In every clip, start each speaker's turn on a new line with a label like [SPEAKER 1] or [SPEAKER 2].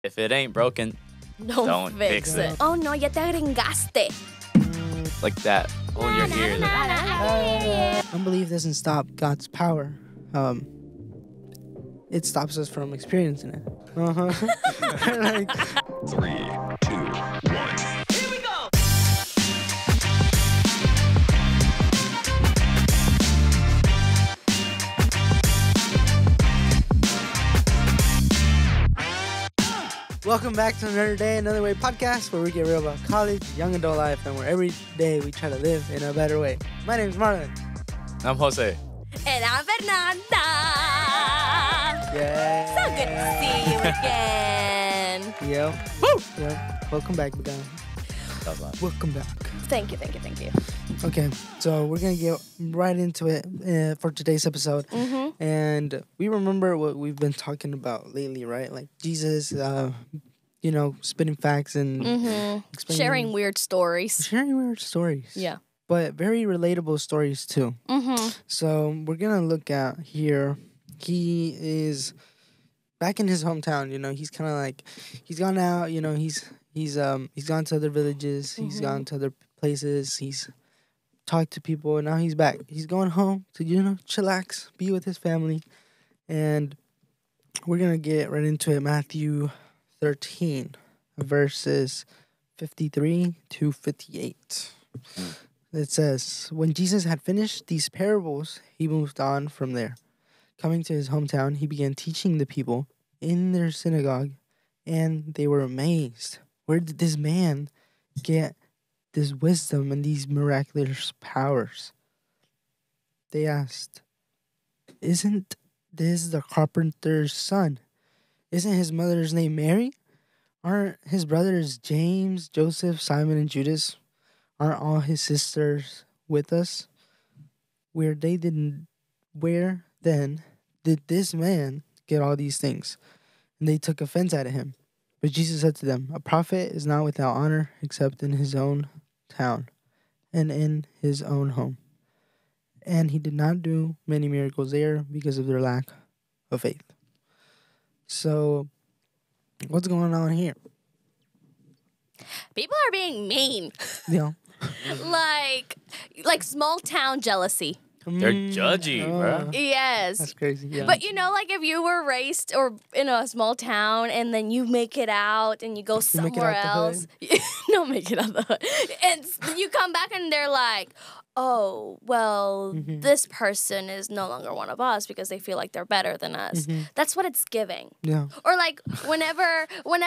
[SPEAKER 1] If it ain't broken,
[SPEAKER 2] Don't fix it. Oh no, ya te agringaste.
[SPEAKER 1] like that. Hold your ear.
[SPEAKER 3] Unbelief doesn't stop God's power. It stops us from experiencing it. Like,
[SPEAKER 4] 3, 2, 1.
[SPEAKER 3] welcome back to Another Day, Another Way podcast, where we get real about college, young adult life, and where every day we try to live in a better way. My name is Marlon.
[SPEAKER 1] I'm Jose.
[SPEAKER 2] And I'm Fernanda.
[SPEAKER 3] Yeah.
[SPEAKER 2] So good to see you again.
[SPEAKER 3] Yeah. Woo! Yeah. Welcome back, Madame.
[SPEAKER 1] That was loud.
[SPEAKER 3] Welcome back.
[SPEAKER 2] Thank you.
[SPEAKER 3] Okay, so we're going to get right into it for today's episode.
[SPEAKER 2] Mm-hmm.
[SPEAKER 3] And we remember what we've been talking about lately, right? Like Jesus, spitting facts and explaining,
[SPEAKER 2] Sharing weird stories.
[SPEAKER 3] sharing weird stories.
[SPEAKER 2] Yeah.
[SPEAKER 3] But very relatable stories, too.
[SPEAKER 2] Mm-hmm.
[SPEAKER 3] So we're going to look at here. He is back in his hometown, he's kind of like, he's gone out, he's gone to other villages, he's gone to other places, he's talked to people, and now he's back. He's going home to, chillax, be with his family. And we're going to get right into it. Matthew 13, verses 53 to 58. It says, when Jesus had finished these parables, he moved on from there. Coming to his hometown, he began teaching the people in their synagogue, and they were amazed. Where did this man get this wisdom and these miraculous powers? They asked, isn't this the carpenter's son? Isn't his mother's name Mary? Aren't his brothers James, Joseph, Simon, and Judas? Aren't all his sisters with us? Where then did this man get all these things? And they took offense at him. But Jesus said to them, a prophet is not without honor except in his own town and in his own home. And he did not do many miracles there because of their lack of faith. So, what's going on here?
[SPEAKER 2] People are being mean.
[SPEAKER 3] Yeah.
[SPEAKER 2] like small town jealousy.
[SPEAKER 1] They're judgy, bro.
[SPEAKER 2] Yes.
[SPEAKER 3] That's crazy. Yeah.
[SPEAKER 2] But if you were raised or in a small town and then you make it out and you go
[SPEAKER 3] make it
[SPEAKER 2] somewhere
[SPEAKER 3] out the
[SPEAKER 2] else, no, make it out the hood, and you come back and they're like, oh, well, this person is no longer one of us because they feel like they're better than us. That's what it's giving.
[SPEAKER 3] Yeah.
[SPEAKER 2] Or whenever,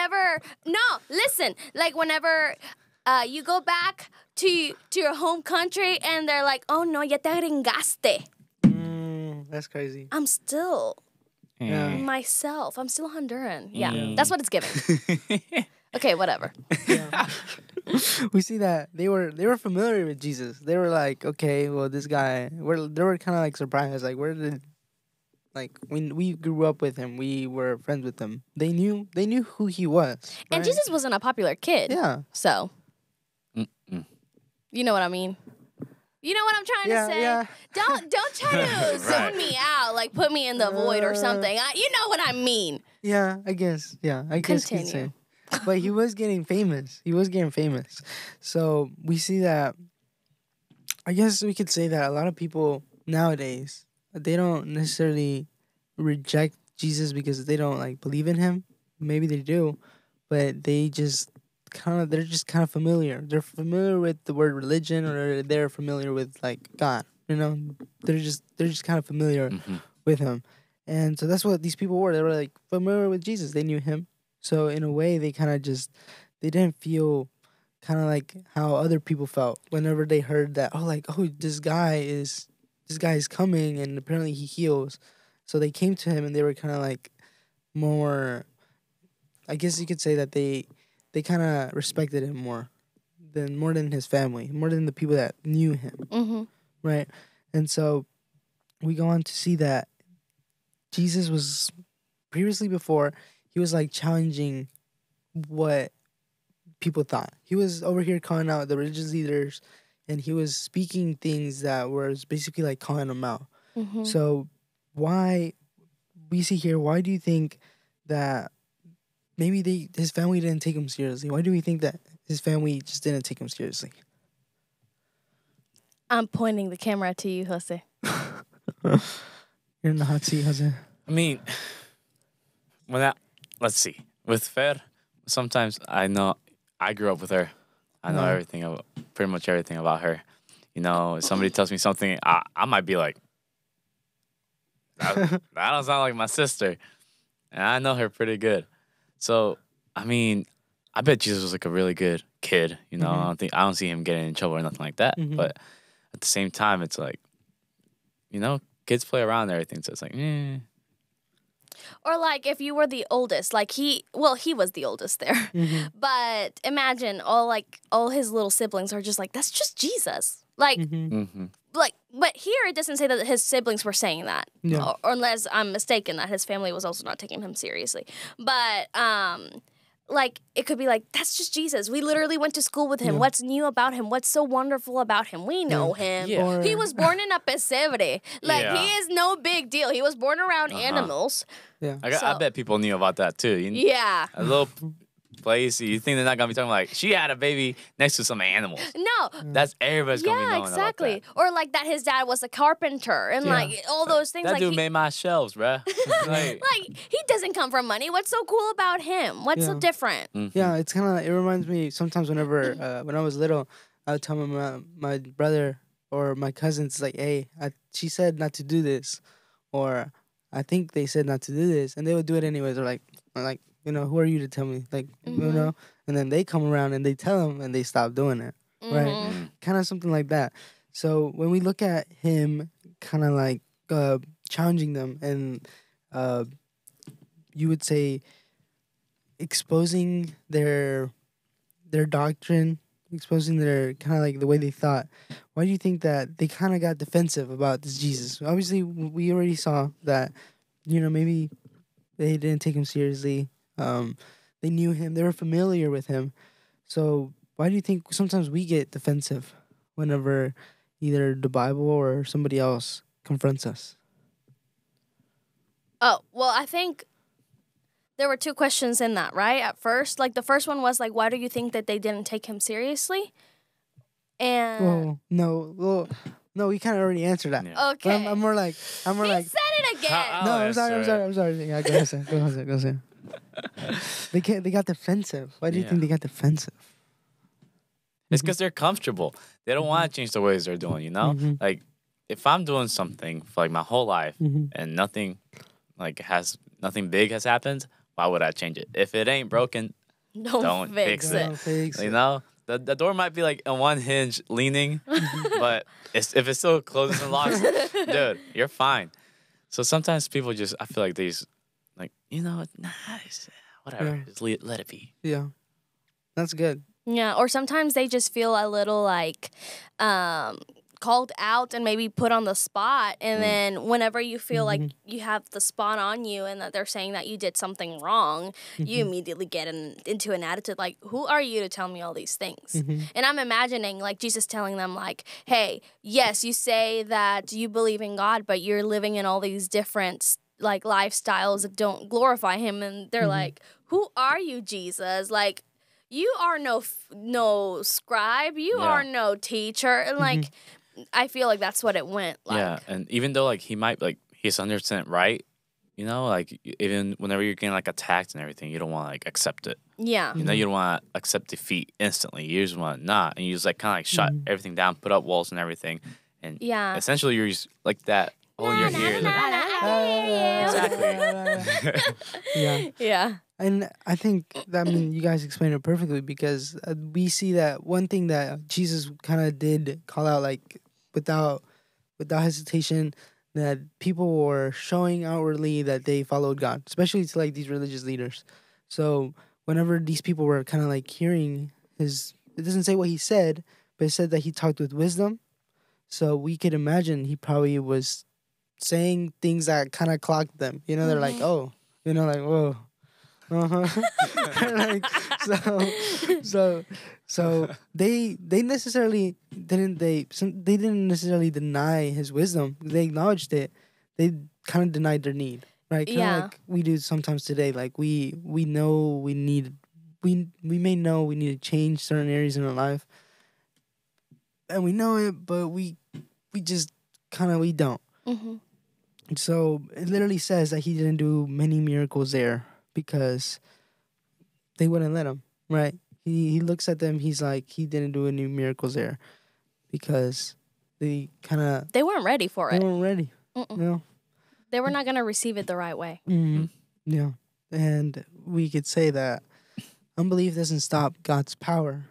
[SPEAKER 2] whenever you go back to your home country and they're like, oh no, ya te agringaste.
[SPEAKER 3] That's crazy.
[SPEAKER 2] I'm still
[SPEAKER 3] Yeah.
[SPEAKER 2] myself. I'm still Honduran. Yeah, that's what it's giving. Okay, whatever.
[SPEAKER 3] Yeah. We see that they were familiar with Jesus. They were like, okay, well, this guy. They were kind of like surprised, like, where did, like, when we grew up with him, we were friends with him. They knew who he was.
[SPEAKER 2] And
[SPEAKER 3] right?
[SPEAKER 2] Jesus wasn't a popular kid.
[SPEAKER 3] Yeah.
[SPEAKER 2] So, you know what I mean? You know what I'm trying to say?
[SPEAKER 3] Yeah.
[SPEAKER 2] Don't try to zone me out, like put me in the void or something. You know what I mean?
[SPEAKER 3] Yeah, I guess. Yeah, I guess you could
[SPEAKER 2] Continue.
[SPEAKER 3] say. But he was getting famous. So we see that. I guess we could say that a lot of people nowadays, they don't necessarily reject Jesus because they don't like believe in him. Maybe they do, but they're just kind of familiar. They're familiar with the word religion, or they're familiar with like God. They're just kind of familiar with him, and so that's what these people were. They were like familiar with Jesus. They knew him. So in a way, they kind of they didn't feel kind of like how other people felt whenever they heard that, this guy is coming and apparently he heals. So they came to him and they were kind of like more, I guess you could say that they kind of respected him more than his family, more than the people that knew him, right? And so we go on to see that Jesus was previously before, he was like challenging what people thought. He was over here calling out the religious leaders, and he was speaking things that was basically like calling them out. So why do you think that maybe his family didn't take him seriously. Why do we think that his family just didn't take him seriously?
[SPEAKER 2] I'm pointing the camera to you, Jose.
[SPEAKER 3] You're in the hot seat, Jose.
[SPEAKER 1] I mean, let's see. With Fer, sometimes I know I grew up with her. I know pretty much everything about her. You know, if somebody tells me something, I might be like, that don't sound like my sister. And I know her pretty good. So, I mean, I bet Jesus was like a really good kid. You know, I don't see him getting in trouble or nothing like that. But at the same time, it's like, you know, kids play around and everything. So it's like,
[SPEAKER 2] Or like if you were the oldest, like he was the oldest there. But imagine all his little siblings are just like, that's just Jesus. Like, but here it doesn't say that his siblings were saying that.
[SPEAKER 3] Yeah.
[SPEAKER 2] Or unless I'm mistaken that his family was also not taking him seriously. But like it could be like, that's just Jesus. We literally went to school with him.
[SPEAKER 3] Yeah.
[SPEAKER 2] What's new about him? What's so wonderful about him? We know him.
[SPEAKER 1] Yeah.
[SPEAKER 3] Or-
[SPEAKER 2] He was born in a pesebre. Like he is no big deal. He was born around animals.
[SPEAKER 3] Yeah.
[SPEAKER 1] I
[SPEAKER 2] So-
[SPEAKER 1] bet people knew about that too.
[SPEAKER 2] Yeah.
[SPEAKER 1] A little place, you think they're not going to be talking like, she had a baby next to some animals.
[SPEAKER 2] No.
[SPEAKER 1] That's everybody's going to be
[SPEAKER 2] Yeah,
[SPEAKER 1] knowing
[SPEAKER 2] exactly.
[SPEAKER 1] about
[SPEAKER 2] Or like that his dad was a carpenter and like all those things.
[SPEAKER 1] that. That
[SPEAKER 2] like
[SPEAKER 1] dude made my shelves, bruh. Like,
[SPEAKER 2] like he doesn't come from money. What's so cool about him? What's so
[SPEAKER 3] Yeah.
[SPEAKER 2] different?
[SPEAKER 3] Yeah, it's kind of, it reminds me sometimes whenever, when I was little, I would tell my brother or my cousins, like, hey, she said not to do this. Or I think they said not to do this. And they would do it anyways. Or like, you know, who are you to tell me? Like, you know? And then they come around and they tell them and they stop doing it. Right? Kind of something like that. So when we look at him kind of like challenging them and you would say exposing their doctrine, exposing their kind of like the way they thought, why do you think that they kind of got defensive about this Jesus? Obviously, we already saw that, you know, maybe they didn't take him seriously. They knew him. They were familiar with him. So why do you think sometimes we get defensive whenever either the Bible or somebody else confronts us?
[SPEAKER 2] Oh, well, I think there were two questions in that, right? At first, like the first one was like, why do you think that they didn't take him seriously? And
[SPEAKER 3] No, we kind of already answered that.
[SPEAKER 1] Yeah.
[SPEAKER 3] But
[SPEAKER 2] okay,
[SPEAKER 3] I'm more like,
[SPEAKER 2] he said it again.
[SPEAKER 1] How-
[SPEAKER 3] no,
[SPEAKER 1] Oh,
[SPEAKER 3] I'm
[SPEAKER 1] that's
[SPEAKER 3] sorry. Yeah, go ahead. They got defensive. Why do you think they got defensive?
[SPEAKER 1] it's because they're comfortable. They don't want to change the ways they're doing, you know? Like, if I'm doing something for like my whole life and nothing big has happened, why would I change it? If it ain't broken,
[SPEAKER 2] Don't fix it.
[SPEAKER 3] Don't fix
[SPEAKER 1] you
[SPEAKER 3] it.
[SPEAKER 1] know? The door might be like on one hinge leaning, but if it still closes and locks, dude, you're fine. So sometimes people I feel like they just, like, you know, whatever,
[SPEAKER 3] Yeah.
[SPEAKER 1] just let it be.
[SPEAKER 3] Yeah, that's good.
[SPEAKER 2] Yeah, or sometimes they just feel a little like called out and maybe put on the spot. And then whenever you feel like you have the spot on you and that they're saying that you did something wrong, you immediately get into an attitude like, who are you to tell me all these things? And I'm imagining like Jesus telling them like, hey, yes, you say that you believe in God, but you're living in all these different like lifestyles that don't glorify him. And they're like, who are you, Jesus? Like, you are no scribe. You
[SPEAKER 1] Yeah.
[SPEAKER 2] are no teacher. And like, I feel like that's what it went like.
[SPEAKER 1] Yeah, and even though like he might like he's 100% right, you know, like even whenever you're getting like attacked and everything, you don't want to like accept it.
[SPEAKER 2] Yeah.
[SPEAKER 1] You know, you don't want to accept defeat instantly. You just want to not, and you just like kind of like shut everything down, put up walls and everything, and
[SPEAKER 2] Yeah.
[SPEAKER 1] essentially you're just like that holding your ears. Exactly.
[SPEAKER 3] Yeah.
[SPEAKER 2] Yeah.
[SPEAKER 3] And I think that, I mean, you guys explained it perfectly because we see that one thing that Jesus kind of did call out, like without hesitation, that people were showing outwardly that they followed God, especially to like these religious leaders. So whenever these people were kind of like hearing it doesn't say what he said, but it said that he talked with wisdom. So we could imagine he probably was saying things that kind of clocked them. You know, they're like, oh, you know, like, whoa. Like, so they necessarily didn't necessarily deny his wisdom. They acknowledged it. They kind of denied their need. right? Kind of
[SPEAKER 2] Yeah.
[SPEAKER 3] like we do sometimes today. Like we know we may know we need to change certain areas in our life, and we know it, but we just kind of we don't.
[SPEAKER 2] Mm-hmm.
[SPEAKER 3] So it literally says that he didn't do many miracles there because they wouldn't let him, right? He looks at them. He's like, he didn't do any miracles there because they
[SPEAKER 2] They weren't ready for it.
[SPEAKER 3] weren't ready.
[SPEAKER 2] Mm-mm.
[SPEAKER 3] You know?
[SPEAKER 2] They were not gonna receive it the right way.
[SPEAKER 3] Mm-hmm. Yeah, and we could say that unbelief doesn't stop God's power.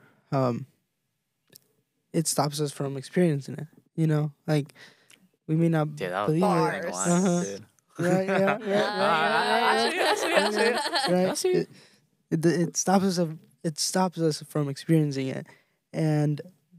[SPEAKER 3] It stops us from experiencing it. You know, like we may not
[SPEAKER 1] Yeah, that was
[SPEAKER 3] believe
[SPEAKER 1] bars.
[SPEAKER 3] it.
[SPEAKER 2] Bars.
[SPEAKER 1] Dude.
[SPEAKER 3] Right? Yeah. Right. It stops us from experiencing it, and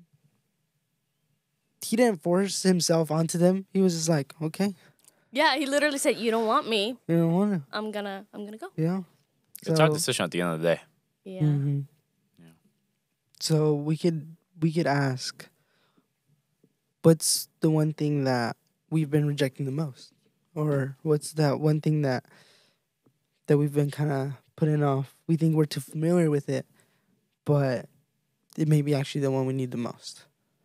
[SPEAKER 3] he didn't force himself onto them. He was just like, okay,
[SPEAKER 2] Yeah, he literally said, "You don't want me.
[SPEAKER 3] you don't want to,
[SPEAKER 2] I'm gonna go."
[SPEAKER 3] yeah.
[SPEAKER 1] It's our decision at the end of the day.
[SPEAKER 2] Yeah.
[SPEAKER 3] Mhm.
[SPEAKER 1] Yeah.
[SPEAKER 3] So we could ask, what's the one thing that we've been rejecting the most, or what's that one thing that we've been kind of putting off? We think we're too familiar with it, but it may be actually the one we need the most.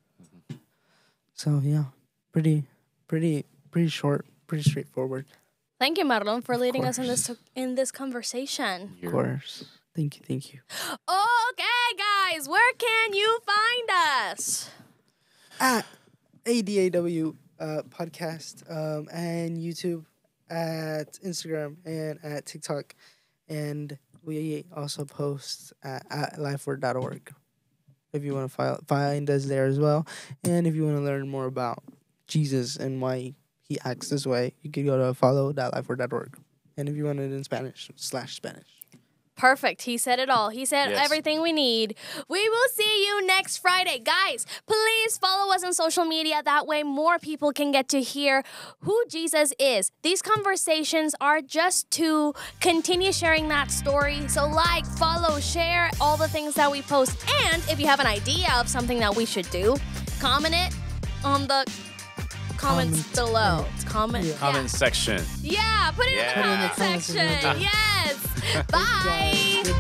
[SPEAKER 3] So yeah, pretty short, pretty straightforward.
[SPEAKER 2] Thank you, Marlon, for
[SPEAKER 3] Of
[SPEAKER 2] leading us
[SPEAKER 3] course.
[SPEAKER 2] in this conversation.
[SPEAKER 3] Of course. Thank you.
[SPEAKER 2] Okay, guys, where can you find us?
[SPEAKER 3] At ADAW podcast and YouTube, at Instagram, and at TikTok. And we also post at lifeword.org if you want to find us there as well. And if you want to learn more about Jesus and why he acts this way, you could go to follow.lifeword.org. And if you want it in Spanish.
[SPEAKER 2] Perfect. He said it all. He said
[SPEAKER 1] Yes.
[SPEAKER 2] everything we need. We will see you next Friday. Guys, please follow us on social media. That way more people can get to hear who Jesus is. These conversations are just to continue sharing that story. So like, follow, share all the things that we post. And if you have an idea of something that we should do, comment it on the comments
[SPEAKER 3] Comment.
[SPEAKER 2] below. Comment.
[SPEAKER 3] Yeah.
[SPEAKER 1] Comment section.
[SPEAKER 2] Yeah, put it
[SPEAKER 1] Yeah.
[SPEAKER 2] in the
[SPEAKER 1] Put it in
[SPEAKER 2] comment
[SPEAKER 3] the comments
[SPEAKER 2] section.
[SPEAKER 3] below.
[SPEAKER 2] Yes.
[SPEAKER 3] Thank you,
[SPEAKER 2] Bye.
[SPEAKER 3] guys. Goodbye.